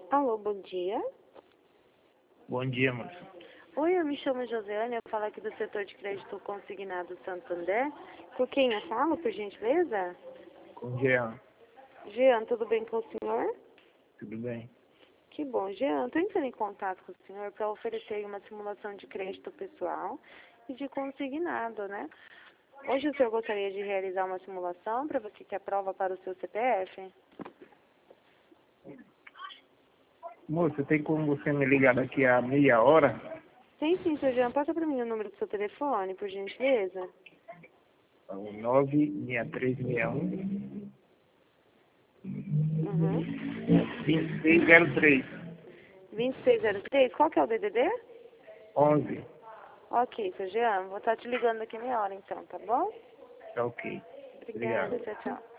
Alô, bom dia. Bom dia, moça. Oi, eu me chamo Josiane, eu falo aqui do setor de crédito consignado Santander. Com quem eu falo, por gentileza? Com Jean. Jean, tudo bem com o senhor? Tudo bem? Que bom, Jean. Estou entrando em contato com o senhor para oferecer uma simulação de crédito pessoal e de consignado, né? Hoje o senhor gostaria de realizar uma simulação para você que aprova para o seu CPF? Moça, tem como você me ligar daqui a meia hora? Sim, sim, seu Jean. Passa para mim o número do seu telefone, por gentileza. É o 96361 Uhum. 2603 2603. Qual que é o DDD? 11. Ok, seu Jean, vou estar te ligando daqui a meia hora então, tá bom? Tá ok. Obrigada, Obrigado. tchau, tchau.